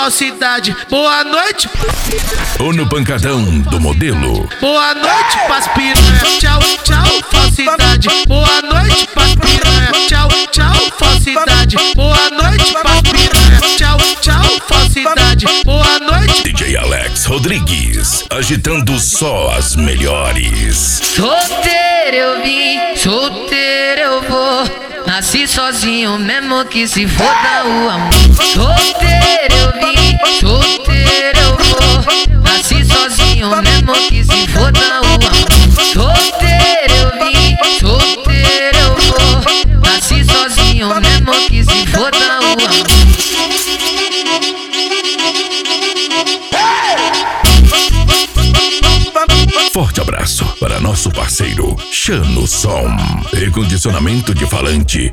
falsidade. Boa noite. Ou no pancadão do modelo. Boa noite, pras piranha. Tchau, tchau, falsidade. Boa noite, pras piranha. Tchau, tchau, falsidade. Boa noite, pras piranha. Tchau, tchau, falsidade. Boa noite. DJ Alex Rodrigues, agitando só as melhores. Solteiro eu vim, solteiro eu vou. Nasci sozinho mesmo que se foda o amor. Solteiro eu vim, solteiro eu vou. Nasci sozinho mesmo que se foda o amor. Solteiro eu vim, solteiro eu vou. Nasci sozinho mesmo que se foda o amor. Forte abraço para nosso parceiro Chano Som. Recondicionamento de falante